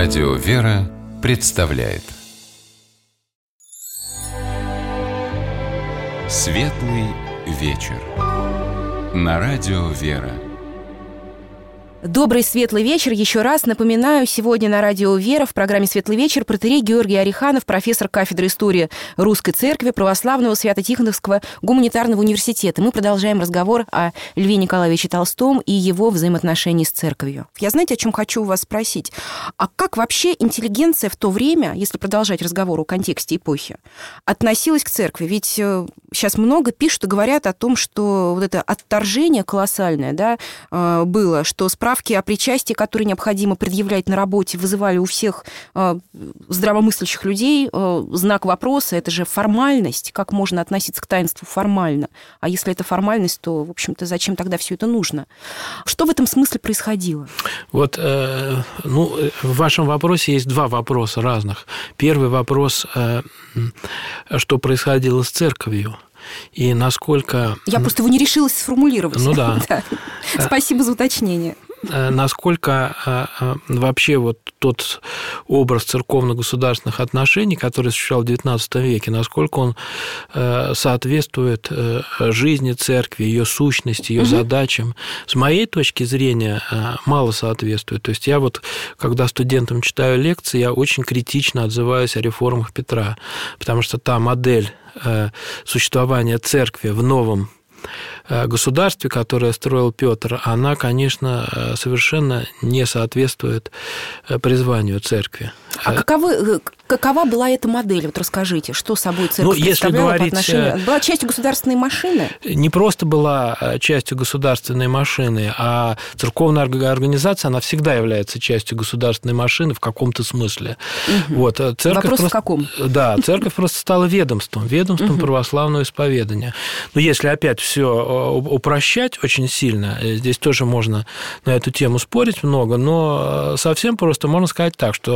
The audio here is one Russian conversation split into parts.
Радио «Вера» представляет Светлый вечер на Радио «Вера». Добрый светлый вечер. Еще раз напоминаю, сегодня на Радио «Вера» в программе «Светлый вечер» протоиерей Георгий Ореханов, профессор кафедры истории Русской Церкви Православного Свято-Тихоновского гуманитарного университета. Мы продолжаем разговор о Льве Николаевиче Толстом и его взаимоотношении с церковью. Я, знаете, о чем хочу у вас спросить? А как вообще интеллигенция в то время, если продолжать разговор о контексте эпохи, относилась к церкви? Ведь сейчас много пишут и говорят о том, что вот это отторжение колоссальное, да, было, что справки о причастии, которые необходимо предъявлять на работе, вызывали у всех здравомыслящих людей знак вопроса. Это же формальность. Как можно относиться к таинству формально? А если это формальность, то, в общем-то, зачем тогда все это нужно? Что в этом смысле происходило? Вот, в вашем вопросе есть два вопроса разных. Первый вопрос, что происходило с церковью. И насколько... Я просто его не решилась сформулировать. Ну да. Спасибо за уточнение. Насколько вообще вот тот образ церковно-государственных отношений, который существовал в XIX веке, насколько он соответствует жизни церкви, ее сущности, ее задачам, с моей точки зрения, мало соответствует. То есть я вот, когда студентам читаю лекции, я очень критично отзываюсь о реформах Петра, потому что та модель существования церкви в новом государстве, которое строил Петр, она, конечно, совершенно не соответствует призванию церкви. А какова была эта модель? Вот расскажите, что собой церковь представляла по отношению? Была частью государственной машины? Не просто была частью государственной машины, а церковная организация, она всегда является частью государственной машины в каком-то смысле. Угу. Вот, вопрос в каком? Да, церковь просто стала ведомством православного исповедания. Но если опять все упрощать очень сильно, здесь тоже можно на эту тему спорить много, но совсем просто можно сказать так, что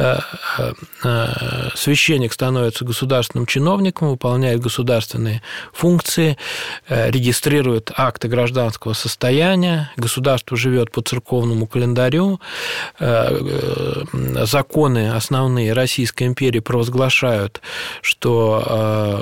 священник становится государственным чиновником, выполняет государственные функции, регистрирует акты гражданского состояния, государство живет по церковному календарю, законы основные Российской империи провозглашают, что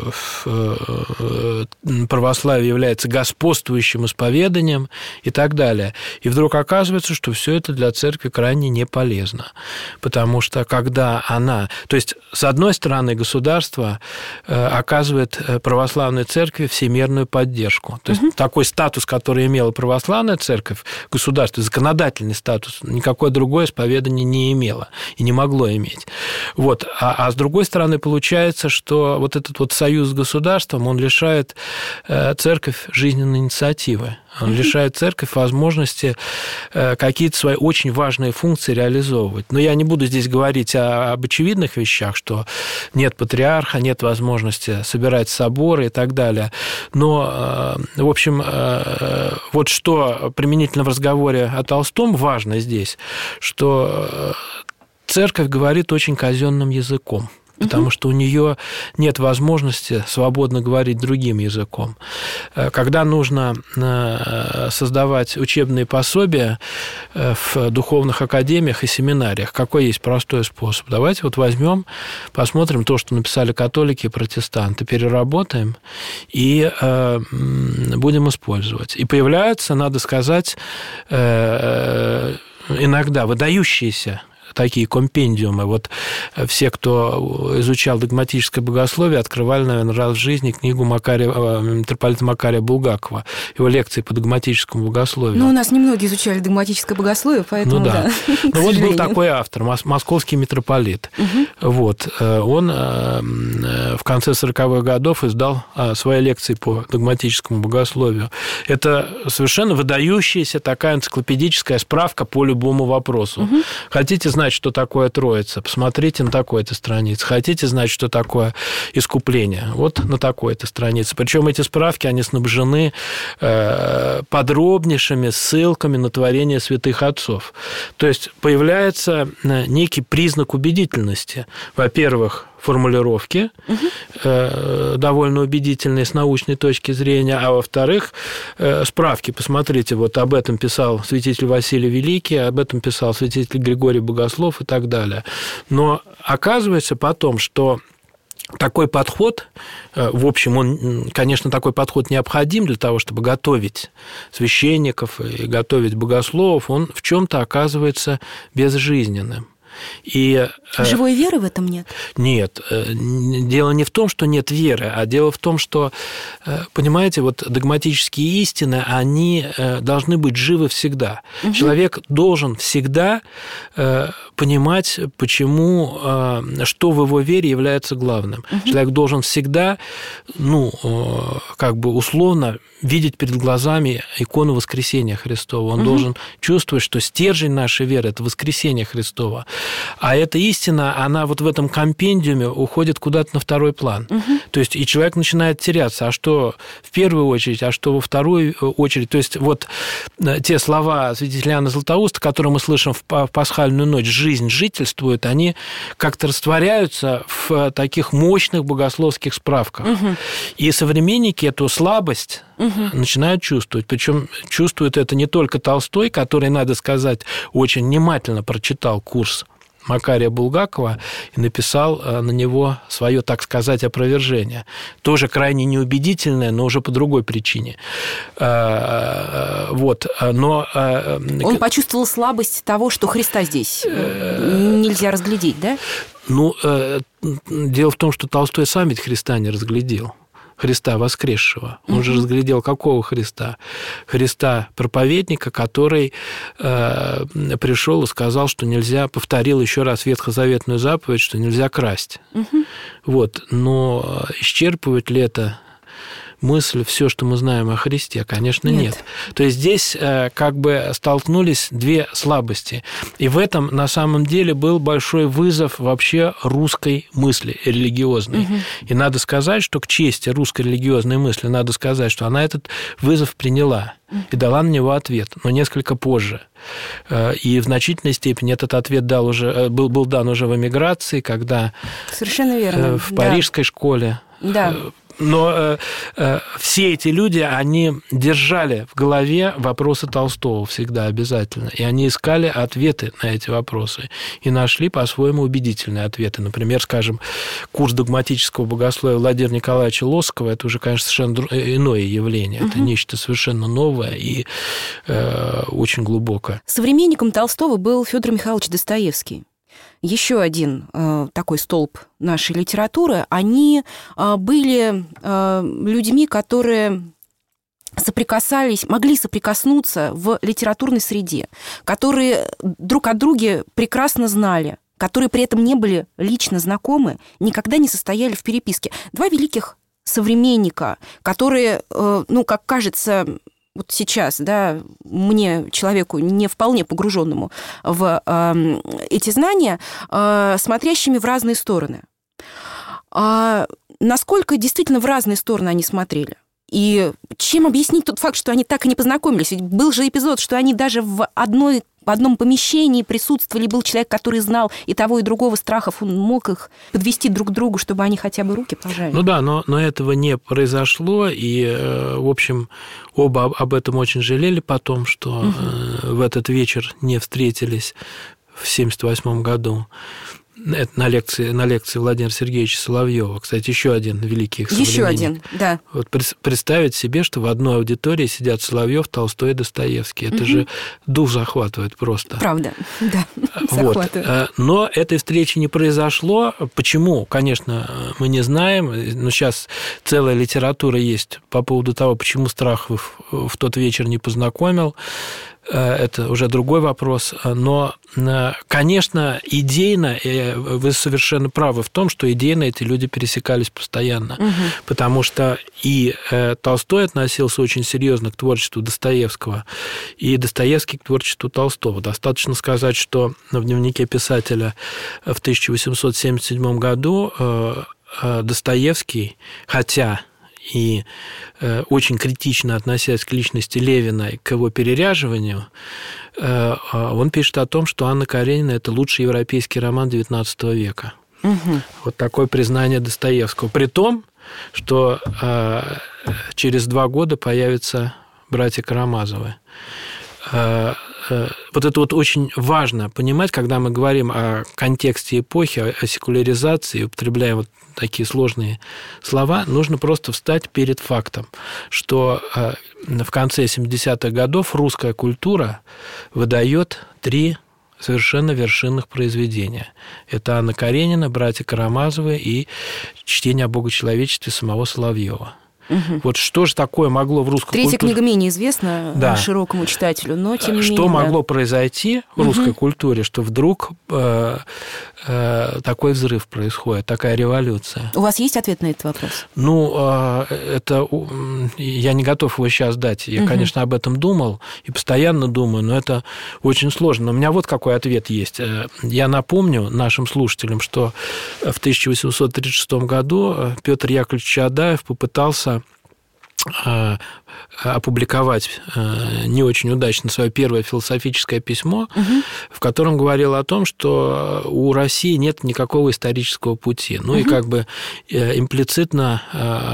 православие является господствующим исповеданием и так далее. И вдруг оказывается, что все это для церкви крайне не полезно. Потому что когда она... То есть, с одной стороны, государство оказывает православной церкви всемирную поддержку. То есть, такой статус, который имела православная церковь, государство, законодательный статус, никакое другое исповедание не имело и не могло иметь. Вот. А с другой стороны, получается, что вот этот вот союз с государством, он лишает церковь жизненной инициативы. Он лишает церковь возможности какие-то свои очень важные функции реализовывать. Но я не буду здесь говорить об очевидных вещах, что нет патриарха, нет возможности собирать соборы и так далее. Но, в общем, вот что применительно в разговоре о Толстом важно здесь, что церковь говорит очень казенным языком. Потому что у нее нет возможности свободно говорить другим языком. Когда нужно создавать учебные пособия в духовных академиях и семинариях, какой есть простой способ? Давайте вот возьмем, посмотрим то, что написали католики и протестанты, переработаем и будем использовать. И появляются, надо сказать, иногда выдающиеся такие компендиумы. Вот все, кто изучал догматическое богословие, открывали, наверное, раз в жизни книгу митрополита Макария Булгакова, его лекции по догматическому богословию. Ну, у нас немногие изучали догматическое богословие, поэтому да. Ну, вот был такой автор, московский митрополит. Вот. Он в конце 40-х годов издал свои лекции по догматическому богословию. Это совершенно выдающаяся такая энциклопедическая справка по любому вопросу. Хотите знать, что такое Троица? Посмотрите на такой-то странице. Хотите знать, что такое искупление? Вот на такой-то странице. Причем эти справки, они снабжены подробнейшими ссылками на творение святых отцов. То есть появляется некий признак убедительности. Во-первых, формулировки, довольно убедительные с научной точки зрения, а во-вторых, справки. Посмотрите, вот об этом писал святитель Василий Великий, об этом писал святитель Григорий Богослов и так далее. Но оказывается потом, что такой подход, в общем, конечно, такой подход необходим для того, чтобы готовить священников и готовить богословов, он в чем-то оказывается безжизненным. И живой веры в этом нет? Нет. Дело не в том, что нет веры, а дело в том, что, понимаете, вот догматические истины, они должны быть живы всегда. Угу. Человек должен всегда понимать, почему, что в его вере является главным. Угу. Человек должен всегда, как бы условно видеть перед глазами икону воскресения Христова. Он должен чувствовать, что стержень нашей веры – это воскресение Христова. А эта истина, она вот в этом компендиуме уходит куда-то на второй план. То есть и человек начинает теряться. А что в первую очередь, а что во вторую очередь? То есть вот те слова святителя Иоанна Златоуста, которые мы слышим в пасхальную ночь, «жизнь жительствует», они как-то растворяются в таких мощных богословских справках. И современники эту слабость начинают чувствовать. Причем чувствует это не только Толстой, который, надо сказать, очень внимательно прочитал курс Макария Булгакова и написал на него свое, так сказать, опровержение. Тоже крайне неубедительное, но уже по другой причине. Вот. Но... Он почувствовал слабость того, что Христа здесь нельзя разглядеть, да? Дело в том, что Толстой сам ведь Христа не разглядел. Христа воскресшего. Он же разглядел какого Христа? Христа проповедника, который пришел и сказал, что нельзя, повторил еще раз ветхозаветную заповедь, что нельзя красть. Вот. Но исчерпывает ли это мысль, все, что мы знаем о Христе? Конечно, нет. То есть здесь как бы столкнулись две слабости. И в этом на самом деле был большой вызов вообще русской мысли религиозной. И надо сказать, что к чести русской религиозной мысли, надо сказать, что она этот вызов приняла и дала на него ответ, но несколько позже. И в значительной степени этот ответ был дан уже в эмиграции, когда совершенно верно. В парижской школе. Да. Но все эти люди, они держали в голове вопросы Толстого всегда обязательно, и они искали ответы на эти вопросы, и нашли по-своему убедительные ответы. Например, скажем, курс догматического богословия Владимира Николаевича Лосского – это уже, конечно, совершенно иное явление, это нечто совершенно новое и очень глубокое. Современником Толстого был Федор Михайлович Достоевский. Еще один такой столб нашей литературы. Они были людьми, которые могли соприкоснуться в литературной среде, которые друг о друге прекрасно знали, которые при этом не были лично знакомы, никогда не состояли в переписке. Два великих современника, которые, как кажется, вот сейчас, да, мне, человеку не вполне погруженному в эти знания, смотрящими в разные стороны. Насколько действительно в разные стороны они смотрели? И чем объяснить тот факт, что они так и не познакомились? Ведь был же эпизод, что они даже в одном помещении присутствовали, был человек, который знал и того, и другого страхов, он мог их подвести друг к другу, чтобы они хотя бы руки пожали. Ну да, но этого не произошло, и, в общем, оба об этом очень жалели потом, что в этот вечер не встретились в 1978 году. Это на лекции Владимира Сергеевича Соловьева. Кстати, еще один великий их современник. Еще один, да. Вот представить себе, что в одной аудитории сидят Соловьев, Толстой и Достоевский. Это же дух захватывает просто. Правда, да, захватывает. Вот. Но этой встречи не произошло. Почему? Конечно, мы не знаем. Но сейчас целая литература есть по поводу того, почему Страхов в тот вечер не познакомил. Это уже другой вопрос, но, конечно, идейно, вы совершенно правы в том, что идейно эти люди пересекались постоянно, потому что и Толстой относился очень серьезно к творчеству Достоевского, и Достоевский к творчеству Толстого. Достаточно сказать, что в дневнике писателя в 1877 году Достоевский, хотя и очень критично относясь к личности Левина и к его переряживанию, он пишет о том, что «Анна Каренина» – это лучший европейский роман XIX века. Вот такое признание Достоевского. При том, что через 2 года появятся братья Карамазовы. Вот это вот очень важно понимать, когда мы говорим о контексте эпохи, о секуляризации, употребляем вот такие сложные слова, нужно просто встать перед фактом, что в конце 70-х годов русская культура выдает 3 совершенно вершинных произведения. Это Анна Каренина, братья Карамазовы и чтение о богочеловечестве самого Соловьева. Вот что же такое могло в русской культуре... 3-я книга менее известна широкому читателю, но тем не менее... Что могло произойти в русской культуре, что вдруг такой взрыв происходит, такая революция? У вас есть ответ на этот вопрос? Это... Я не готов его сейчас дать. Я, конечно, об этом думал и постоянно думаю, но это очень сложно. Но у меня вот какой ответ есть. Я напомню нашим слушателям, что в 1836 году Петр Яковлевич Чаадаев попытался опубликовать не очень удачно свое первое философическое письмо, в котором говорил о том, что у России нет никакого исторического пути. Ну и как бы имплицитно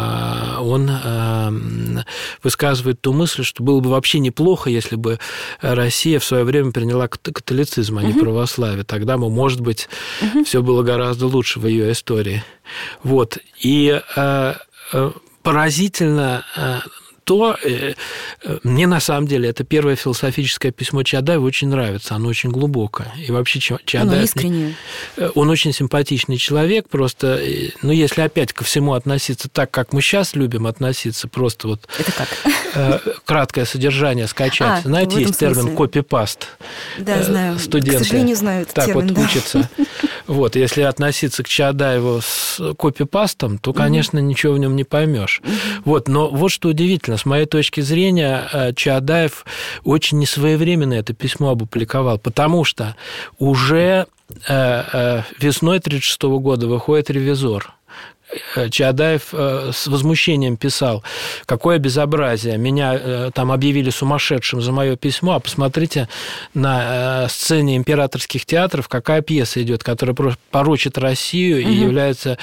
он высказывает ту мысль, что было бы вообще неплохо, если бы Россия в свое время приняла католицизм, а не православие. Тогда, может быть, все было гораздо лучше в ее истории. Вот. И поразительно то, мне на самом деле это первое философическое письмо Чаадаева очень нравится, оно очень глубокое. И вообще Чаадаев... Оно искреннее. Он очень симпатичный человек, просто, если опять ко всему относиться так, как мы сейчас любим относиться, просто вот... Это как? Краткое содержание скачать. Знаете, есть термин «копипаст». Да, знаю. Студенты к сожалению, знаю этот термин. Так вот учатся. Вот, если относиться к Чаадаеву с копипастом, то, конечно, ничего в нем не поймешь. Вот, но вот что удивительно, с моей точки зрения, Чаадаев очень несвоевременно это письмо опубликовал, потому что уже весной 1936 года выходит «Ревизор». Чаадаев с возмущением писал: какое безобразие, меня там объявили сумасшедшим за мое письмо, а посмотрите на сцене императорских театров, какая пьеса идет, которая порочит Россию и является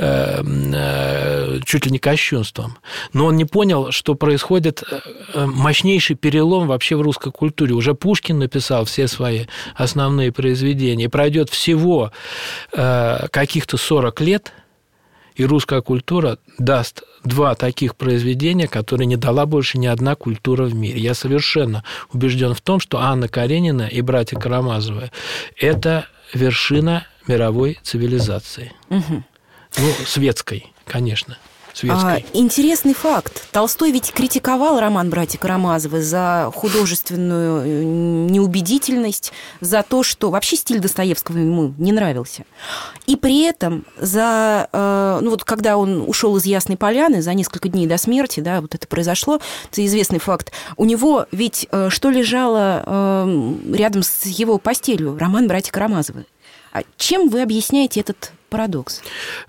чуть ли не кощунством. Но он не понял, что происходит мощнейший перелом вообще в русской культуре. Уже Пушкин написал все свои основные произведения, и пройдет всего каких-то 40 лет, и русская культура даст 2 таких произведения, которые не дала больше ни одна культура в мире. Я совершенно убежден в том, что Анна Каренина и братья Карамазовы – это вершина мировой цивилизации. Светской, конечно. Интересный факт. Толстой ведь критиковал роман «Братья Карамазовы» за художественную неубедительность, за то, что вообще стиль Достоевского ему не нравился. И при этом когда он ушел из Ясной Поляны за несколько дней до смерти, да, вот это произошло, это известный факт, у него ведь что лежало рядом с его постелью? Роман «Братья Карамазовы». А чем вы объясняете этот парадокс?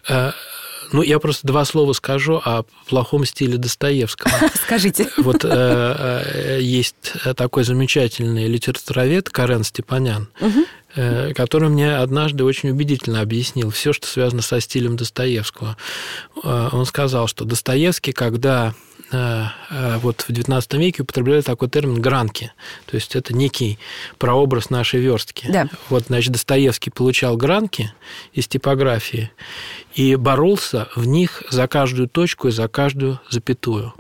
Я просто 2 слова скажу о плохом стиле Достоевского. Скажите. Вот есть такой замечательный литературовед Карен Степанян, который мне однажды очень убедительно объяснил все, что связано со стилем Достоевского. Он сказал, что Достоевский, когда вот в XIX веке употребляли такой термин «гранки», то есть это некий прообраз нашей верстки. Да. Вот, значит, Достоевский получал гранки из типографии и боролся в них за каждую точку и за каждую запятую,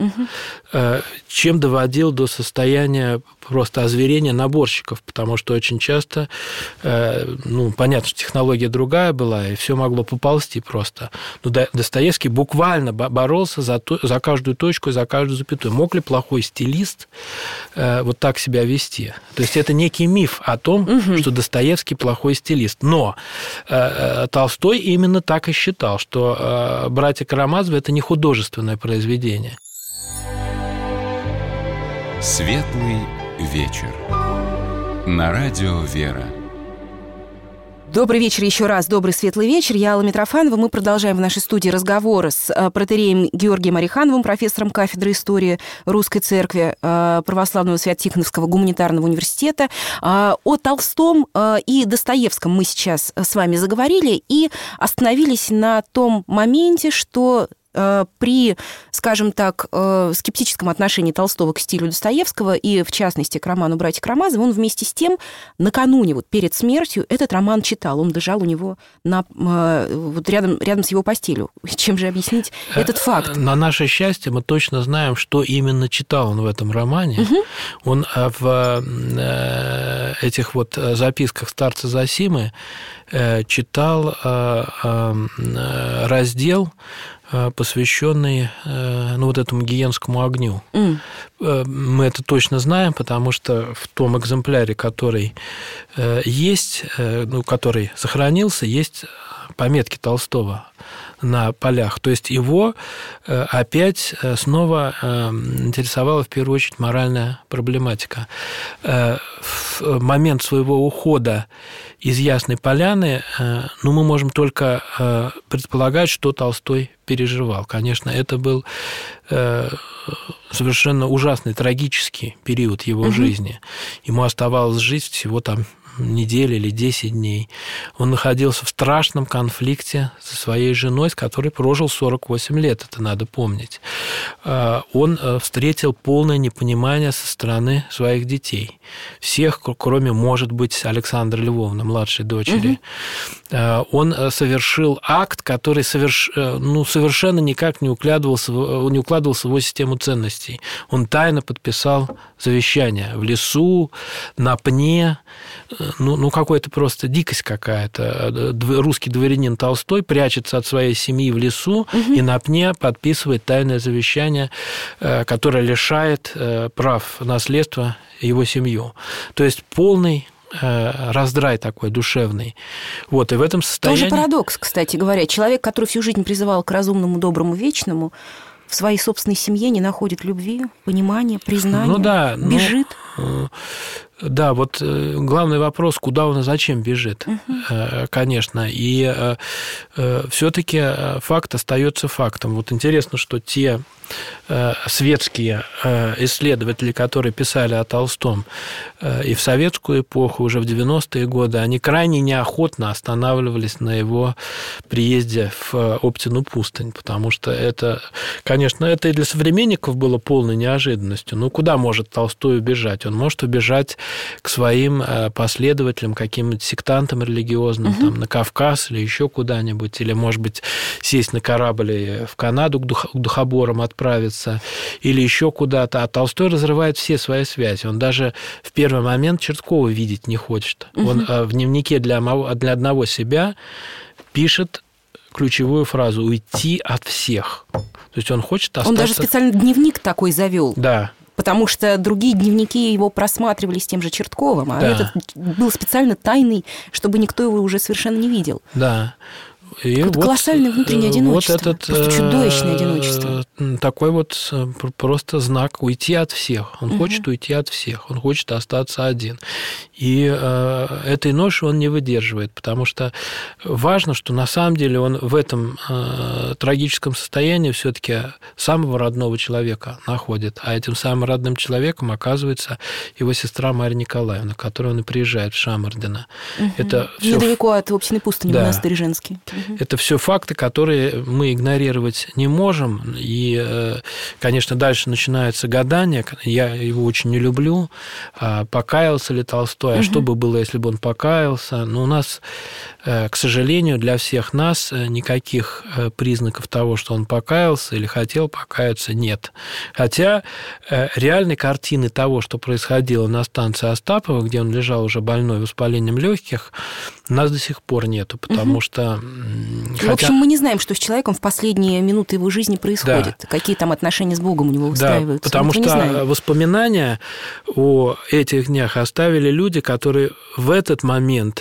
чем доводил до состояния просто озверения наборщиков, потому что очень часто, понятно, что технология другая была, и все могло поползти просто. Но Достоевский буквально боролся за каждую точку и за каждую запятую. Мог ли плохой стилист вот так себя вести? То есть это некий миф о том, что Достоевский плохой стилист. Но Толстой именно так и считал, что «Братья Карамазовы» – это не художественное произведение. Светлый вечер. На радио «Вера». Добрый вечер еще раз, добрый светлый вечер. Я Алла Митрофанова. Мы продолжаем в нашей студии разговор с протоиереем Георгием Орехановым, профессором кафедры истории Русской Церкви Православного Свято-Тихоновского гуманитарного университета. О Толстом и Достоевском мы сейчас с вами заговорили и остановились на том моменте, что при, скажем так, скептическом отношении Толстого к стилю Достоевского и, в частности, к роману «Братья Карамазовы», он вместе с тем накануне, вот перед смертью, этот роман читал. Он лежал у него рядом с его постелью. Чем же объяснить этот факт? На наше счастье мы точно знаем, что именно читал он в этом романе. Угу. Он в этих вот записках старца Зосимы читал раздел, посвященный этому гиенскому огню. Мы это точно знаем, потому что в том экземпляре, который есть, который сохранился, есть пометки Толстого на полях. То есть его опять снова интересовала в первую очередь моральная проблематика. В момент своего ухода из Ясной Поляны мы можем только предполагать, что Толстой переживал. Конечно, это был совершенно ужасный, трагический период его жизни. Ему оставалось жить всего неделю или 10 дней. Он находился в страшном конфликте со своей женой, с которой прожил 48 лет, это надо помнить. Он встретил полное непонимание со стороны своих детей. Всех, кроме, может быть, Александры Львовны, младшей дочери. Он совершил акт, который совершенно никак не укладывался в его систему ценностей. Он тайно подписал завещание в лесу, на пне. Какая-то просто дикость какая-то. Русский дворянин Толстой прячется от своей семьи в лесу и на пне подписывает тайное завещание, которое лишает прав наследства его семью. То есть полный раздрай такой душевный. И в этом состоянии... Тоже парадокс, кстати говоря. Человек, который всю жизнь призывал к разумному, доброму, вечному, в своей собственной семье не находит любви, понимания, признания, бежит. Да, главный вопрос, куда он и зачем бежит, конечно. И все-таки факт остается фактом. Интересно, что те светские исследователи, которые писали о Толстом и в советскую эпоху, уже в 90-е годы, они крайне неохотно останавливались на его приезде в Оптину пустынь, потому что это, конечно, это и для современников было полной неожиданностью. Куда может Толстой убежать? Он может убежать к своим последователям, каким-нибудь сектантам религиозным, на Кавказ или еще куда-нибудь, или, может быть, сесть на корабль и в Канаду к духоборам отправиться, или еще куда-то. А Толстой разрывает все свои связи. Он даже в первый момент Черткова видеть не хочет. Он в дневнике для одного себя пишет ключевую фразу «уйти от всех». То есть он хочет остаться... Он даже специально дневник такой завел. Да. Потому что другие дневники его просматривали с тем же Чертковым, а этот был специально тайный, чтобы никто его уже совершенно не видел. Да. И колоссальное внутреннее одиночество, просто чудовищное одиночество. Такой просто знак уйти от всех. Он хочет уйти от всех, он хочет остаться один. И этой ноши он не выдерживает, потому что важно, что на самом деле он в этом трагическом состоянии все-таки самого родного человека находит, а этим самым родным человеком оказывается его сестра Марья Николаевна, к которой он и приезжает в Шамардино. Это недалеко от Оптиной пустыни, монастырь женский. Это все факты, которые мы игнорировать не можем. И, конечно, дальше начинается гадание. Я его очень не люблю. Покаялся ли Толстой? А что бы было, если бы он покаялся? Но у нас, к сожалению, для всех нас никаких признаков того, что он покаялся или хотел покаяться, нет. Хотя реальной картины того, что происходило на станции Остапова, где он лежал уже больной воспалением легких, у нас до сих пор нету, потому что... В общем, мы не знаем, что с человеком в последние минуты его жизни происходит, какие там отношения с Богом у него выстраиваются. Потому что воспоминания о этих днях оставили люди, которые в этот момент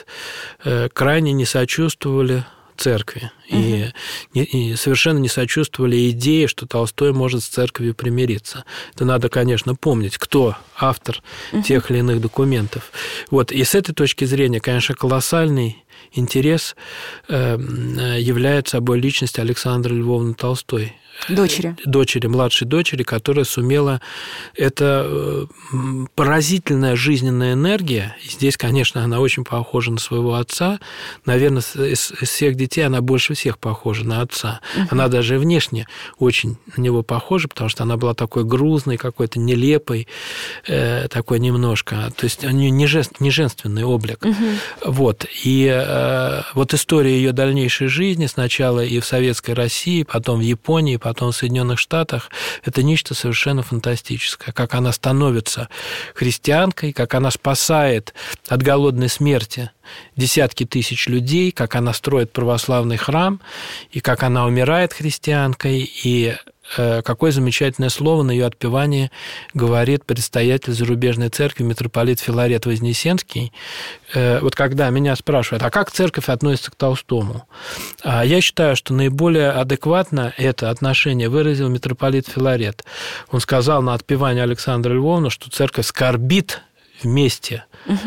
крайне не сочувствовали церкви и совершенно не сочувствовали идее, что Толстой может с церковью примириться. Это надо, конечно, помнить, кто автор тех или иных документов. И с этой точки зрения, конечно, колоссальный интерес является собой личность Александры Львовны Толстой. Дочери, младшей дочери, которая сумела... Это поразительная жизненная энергия. И здесь, конечно, она очень похожа на своего отца. Наверное, из всех детей она больше всех похожа на отца. Она даже внешне очень на него похожа, потому что она была такой грузной, какой-то нелепой, такой немножко. То есть у нее не женственный облик. Вот. И вот история ее дальнейшей жизни сначала и в Советской России, потом в Японии, потом в Соединенных Штатах, это нечто совершенно фантастическое. Как она становится христианкой, как она спасает от голодной смерти десятки тысяч людей, как она строит православный храм, и как она умирает христианкой, и какое замечательное слово на ее отпевании говорит предстоятель зарубежной церкви митрополит Филарет Вознесенский. Вот когда меня спрашивают, а как церковь относится к Толстому? Я считаю, что наиболее адекватно это отношение выразил митрополит Филарет. Он сказал на отпевании Александры Львовны, что церковь скорбит вместе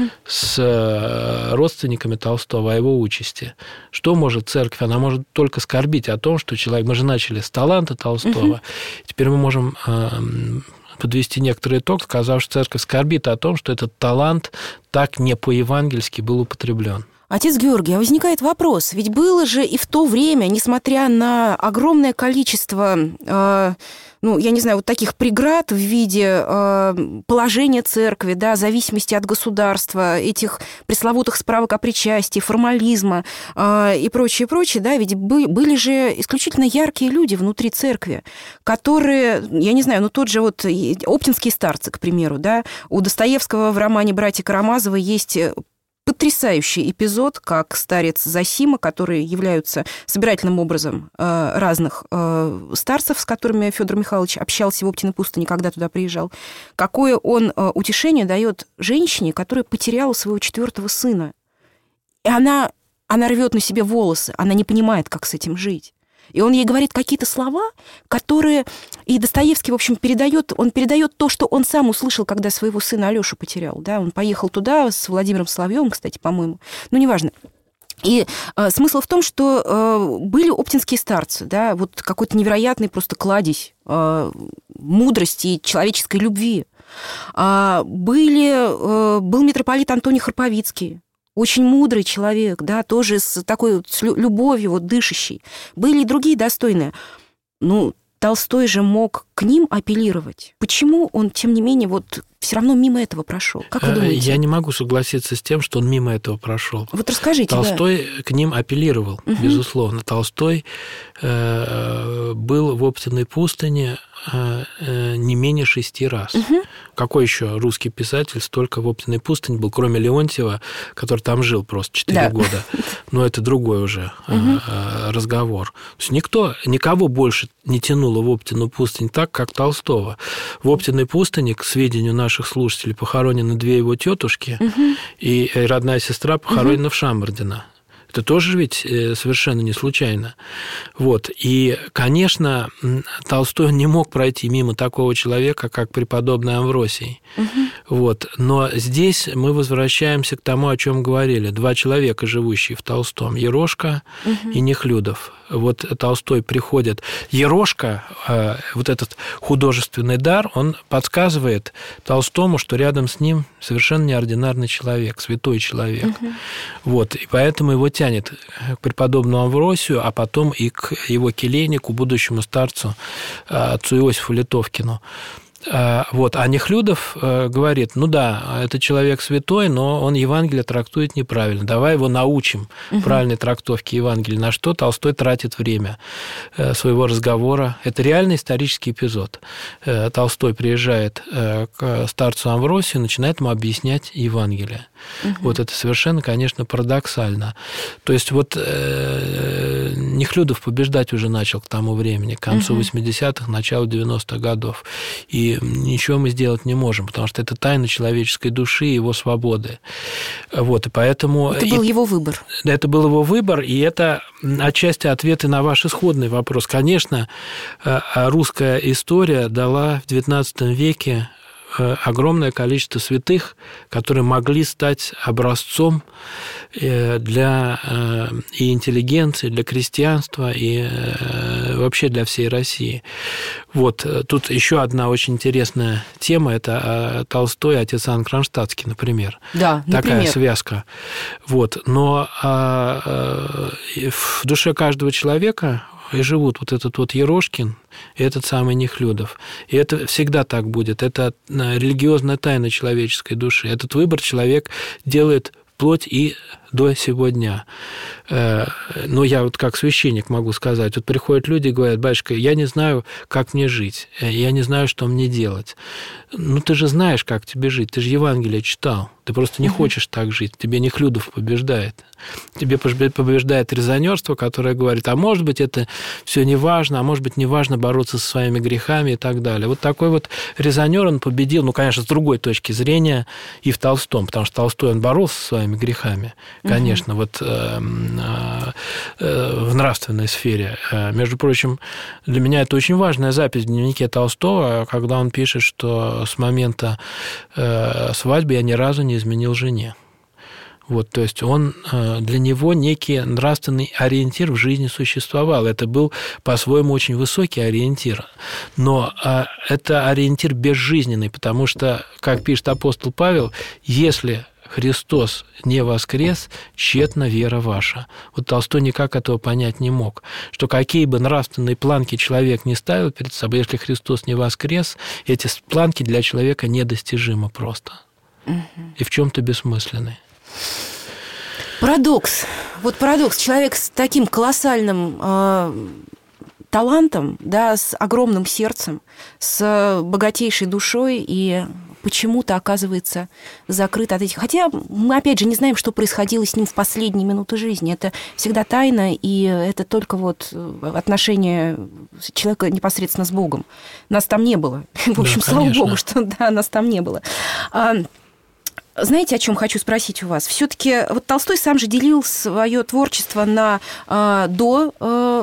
с родственниками Толстого о его участи. Что может церковь? Она может только скорбить о том, что человек... Мы же начали с таланта Толстого. Теперь мы можем подвести некоторый итог, сказав, что церковь скорбит о том, что этот талант так не по-евангельски был употреблен. Отец Георгий, а возникает вопрос, ведь было же и в то время, несмотря на огромное количество, вот таких преград в виде положения церкви, да, зависимости от государства, этих пресловутых справок о причастии, формализма и прочее, да, ведь были же исключительно яркие люди внутри церкви, которые, тот же вот оптинские старцы, к примеру, да, у Достоевского в романе «Братья Карамазовы» есть потрясающий эпизод, как старец Зосима, которые являются собирательным образом разных старцев, с которыми Федор Михайлович общался в Оптиной пустыне, когда туда приезжал, какое он утешение дает женщине, которая потеряла своего 4-го сына. И она рвет на себе волосы, она не понимает, как с этим жить. И он ей говорит какие-то слова, которые... И Достоевский, в общем, передает то, что он сам услышал, когда своего сына Алёшу потерял. Да? Он поехал туда с Владимиром Соловьевым, кстати, по-моему. Неважно. И смысл в том, что были оптинские старцы, да, вот какой-то невероятный просто кладезь мудрости и человеческой любви. Был митрополит Антоний Харповицкий, очень мудрый человек, да, тоже с такой с любовью вот, дышащий. Были и другие достойные. Толстой же мог к ним апеллировать. Почему он, тем не менее, вот все равно мимо этого прошел? Как вы думаете? Я не могу согласиться с тем, что он мимо этого прошел. Вот расскажите. Толстой к ним апеллировал, безусловно. Толстой был в Оптиной пустыне не менее 6 раз. Какой еще русский писатель столько в Оптиной пустыне был, кроме Леонтьева, который там жил просто 4 года. Но это другой уже разговор. То есть никого больше не тянуло в Оптину пустынь так, как Толстого. В Оптиной пустыне, к сведению наших слушателей, похоронены 2 его тетушки, и родная сестра похоронена в Шамбардино. Это тоже ведь совершенно не случайно. Вот. И, конечно, Толстой не мог пройти мимо такого человека, как преподобный Амвросий. Вот. Но здесь мы возвращаемся к тому, о чем говорили. 2 человека, живущие в Толстом, Ерошка и Нехлюдов. Вот Толстой приходит. Ерошка, вот этот художественный дар, он подсказывает Толстому, что рядом с ним совершенно неординарный человек, святой человек. Вот. И поэтому его тянет к преподобному Амвросию, а потом и к его келейнику, будущему старцу, отцу Иосифу Литовкину. Вот. А Нехлюдов говорит, это человек святой, но он Евангелие трактует неправильно. Давай его научим правильной трактовке Евангелия. На что Толстой тратит время своего разговора. Это реальный исторический эпизод. Толстой приезжает к старцу Амвросию и начинает ему объяснять Евангелие. Вот это совершенно, конечно, парадоксально. То есть вот Нехлюдов побеждать уже начал к тому времени, к концу 80-х, началу 90-х годов. И ничего мы сделать не можем, потому что это тайна человеческой души и его свободы. Вот, и поэтому... Это был его выбор. Это был его выбор, и это отчасти ответы на ваш исходный вопрос. Конечно, русская история дала в XIX веке огромное количество святых, которые могли стать образцом для и интеллигенции, для крестьянства, и вообще для всей России. Вот. Тут еще одна очень интересная тема – это Толстой и отец Иоанн Кронштадтский, например. Да, например. Такая связка. Вот. Но в душе каждого человека и живут вот этот вот Ерошкин и этот самый Нехлюдов. И это всегда так будет. Это религиозная тайна человеческой души. Этот выбор человек делает вплоть и до сего дня. Но я вот как священник могу сказать, вот приходят люди и говорят: батюшка, я не знаю, как мне жить, я не знаю, что мне делать. Ну, ты же знаешь, как тебе жить, ты же Евангелие читал, ты просто не хочешь так жить, тебе Нехлюдов побеждает. Тебе побеждает резонерство, которое говорит: а может быть, это все не важно, а может быть, не важно бороться со своими грехами и так далее. Вот такой вот резонер он победил, ну, конечно, с другой точки зрения, и в Толстом, потому что Толстой, он боролся со своими грехами, конечно, вот в нравственной сфере. Между прочим, для меня это очень важная запись в дневнике Толстого, когда он пишет, что с момента свадьбы я ни разу не изменил жене. Вот, то есть он, для него некий нравственный ориентир в жизни существовал. Это был по-своему очень высокий ориентир. Но это ориентир безжизненный, потому что, как пишет апостол Павел, если Христос не воскрес, тщетна вера ваша. Вот Толстой никак этого понять не мог, что какие бы нравственные планки человек не ставил перед собой, если Христос не воскрес, эти планки для человека недостижимы просто. И в чем-то бессмысленны. Парадокс. Вот парадокс. Человек с таким колоссальным талантом, да, с огромным сердцем, с богатейшей душой и почему-то оказывается закрыт от этих... Хотя мы, опять же, не знаем, что происходило с ним в последние минуты жизни. Это всегда тайна, и это только вот отношение человека непосредственно с Богом. Нас там не было. В общем, да, слава Богу, что да, нас там не было. Знаете, о чем хочу спросить у вас? Все-таки вот Толстой сам же делил свое творчество на до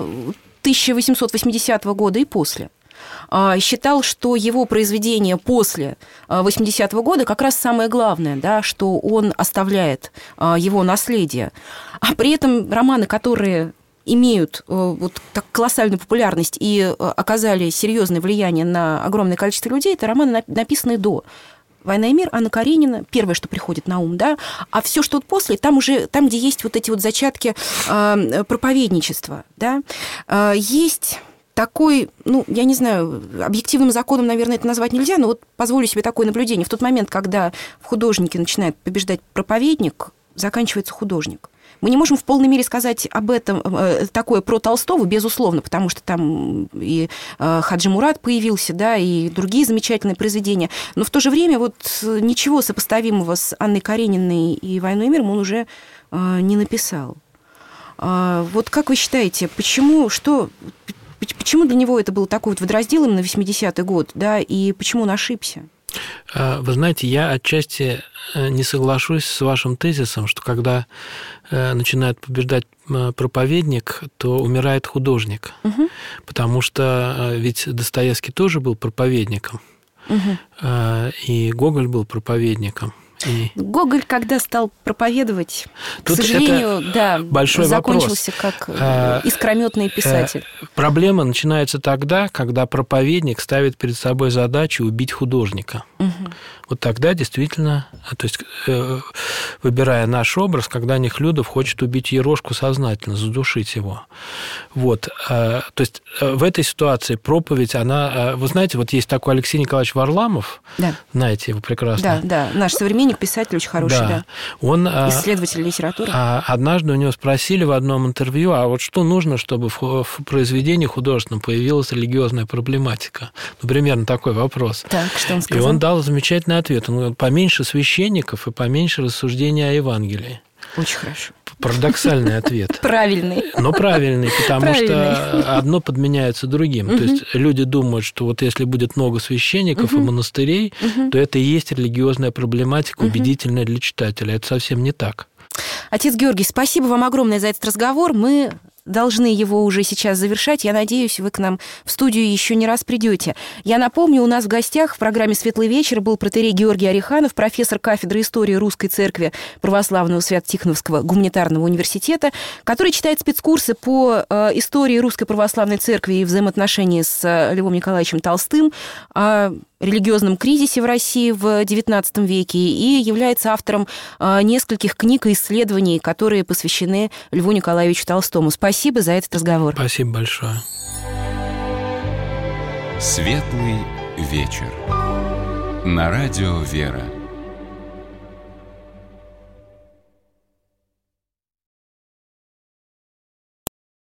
1880 года и после. Считал, что его произведение после 80-го года как раз самое главное, да, что он оставляет его наследие. А при этом романы, которые имеют вот так колоссальную популярность и оказали серьезное влияние на огромное количество людей, это романы, написанные до «Война и мир», Анна Каренина, первое, что приходит на ум, да, а все, что вот после, там уже, там, где есть вот эти вот зачатки проповедничества, да, есть такой, ну, я не знаю, объективным законом, наверное, это назвать нельзя, но вот позволю себе такое наблюдение. В тот момент, когда в художнике начинает побеждать проповедник, заканчивается художник. Мы не можем в полной мере сказать об этом такое про Толстого, безусловно, потому что там и Хаджи Мурат появился, да, и другие замечательные произведения. Но в то же время вот ничего сопоставимого с Анной Карениной и «Войной и миром» он уже не написал. Вот как вы считаете, почему для него это был такой вот водораздел именно 80-й год, да, и почему он ошибся? Вы знаете, я отчасти не соглашусь с вашим тезисом, что когда начинает побеждать проповедник, то умирает художник. Угу. Потому что ведь Достоевский тоже был проповедником, и Гоголь был проповедником. Гоголь, когда стал проповедовать, к сожалению, да, закончился как искрометный писатель. Проблема начинается тогда, когда проповедник ставит перед собой задачу убить художника. Угу. Вот тогда действительно, то есть выбирая наш образ, когда Нехлюдов хочет убить Ерошку сознательно, задушить его. Вот. То есть в этой ситуации проповедь, она... Вы знаете, вот есть такой Алексей Николаевич Варламов, да. Знаете его прекрасно. Да, наш современник, писатель очень хороший, да. Он, исследователь литературы. Однажды у него спросили в одном интервью, а вот что нужно, чтобы в произведении художественном появилась религиозная проблематика? Ну, примерно такой вопрос. Так, что он сказал? И он дал замечательный ответ. Он говорит: поменьше священников и поменьше рассуждения о Евангелии. Очень хорошо. Парадоксальный ответ. Правильный. Но правильный, потому что одно подменяется другим. То есть люди думают, что вот если будет много священников и монастырей, то это и есть религиозная проблематика, убедительная для читателя. Это совсем не так. Отец Георгий, спасибо вам огромное за этот разговор. Мы должны его уже сейчас завершать. Я надеюсь, вы к нам в студию еще не раз придете. Я напомню, у нас в гостях в программе «Светлый вечер» был протоиерей Георгий Ореханов, профессор кафедры истории Русской Церкви Православного Свято-Тихоновского гуманитарного университета, который читает спецкурсы по истории Русской Православной Церкви и взаимоотношений с Львом Николаевичем Толстым, о религиозном кризисе в России в XIX веке и является автором нескольких книг и исследований, которые посвящены Льву Николаевичу Толстому. Спасибо за этот разговор. Спасибо большое. Светлый вечер. На радио «Вера».